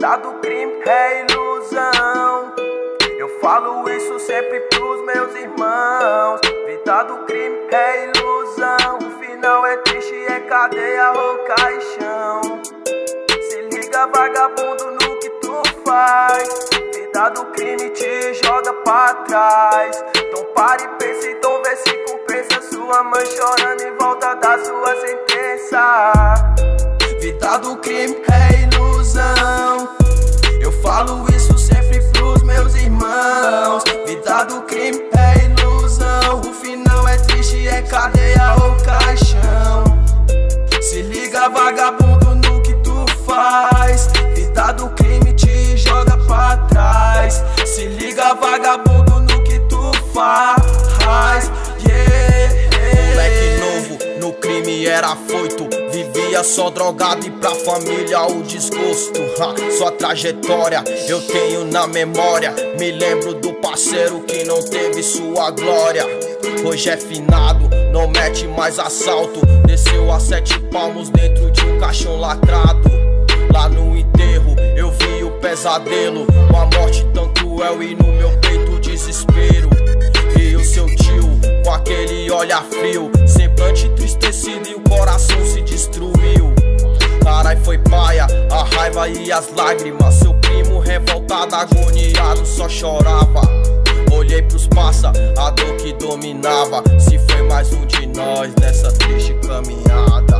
Vida do crime é ilusão. Eu falo isso sempre pros meus irmãos. Vida do crime é ilusão. O final é triste, é cadeia ou caixão. Se liga, vagabundo, no que tu faz. Vida do crime te joga pra trás. Então pare e pense, então vê se compensa. Sua mãe chorando em volta da sua sentença. Vida do crime é ilusão. Eu falo isso sempre pros meus irmãos. Vida do crime é ilusão. O final é triste, é cadeia ou caixão. Se liga, vagabundo, no que tu faz. Vida do crime te joga pra trás. Se liga, vagabundo, no que tu faz. Moleque novo, no crime era afoito. Vivia só drogado e pra família o desgosto. Sua trajetória eu tenho na memória. Me lembro do parceiro que não teve sua glória. Hoje é finado, não mete mais assalto. Desceu a 7 palmos dentro de um caixão lacrado. Lá no enterro eu vi o pesadelo, uma morte tão cruel e no meu peito o desespero. E o seu tio com aquele olhar frio, semblante entristecido e o coração se destruiu. Carai, foi paia, a raiva e as lágrimas. Seu primo revoltado, agoniado, só chorava. Olhei pros passa, a dor que dominava. Se foi mais um de nós nessa triste caminhada.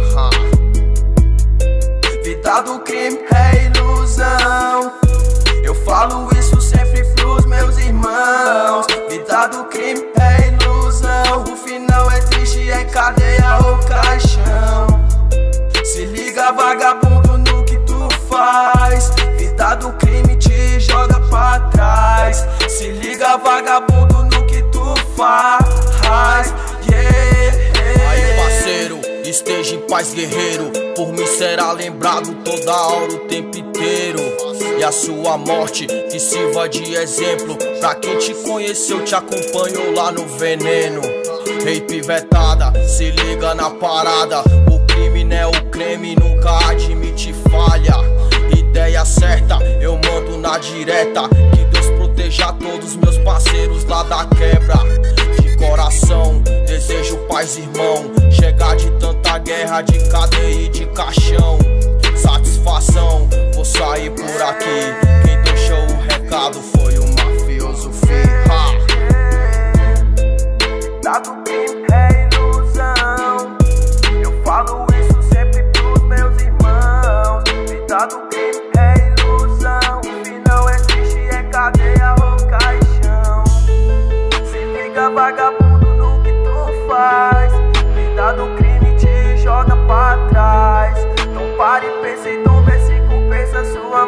Vida do crime é ilusão. Eu falo isso sempre pros meus irmãos. Vida do crime é ilusão. O final é triste, é cadeia ou caixão. Se liga, vagabundo, no que tu faz. Vida do crime te joga pra trás. Se liga, vagabundo, no que tu faz. Aí, parceiro, esteja em paz, guerreiro. Por mim será lembrado toda hora, o tempo inteiro. E a sua morte que sirva de exemplo pra quem te conheceu, te acompanhou lá no veneno. Ei, pivetada, se liga na parada. O crime não é o creme, nunca admite falha. Ideia certa, eu mando na direta. Que Deus proteja todos meus parceiros lá da quebra. De coração, desejo paz, irmão. Chegar de tanta guerra, de cadeia e de caixão. Satisfação, vou sair por aqui. Quem deixou o recado foi o mafioso Firra. Vida do crime é ilusão. Eu falo isso sempre pros meus irmãos. Vida do crime é ilusão. O final é triste, é cadeia ou caixão. Se liga, vagabundo, no que tu faz. Vida do crime te joga pra trás. Então pare e pense, então vê se compensa. Sua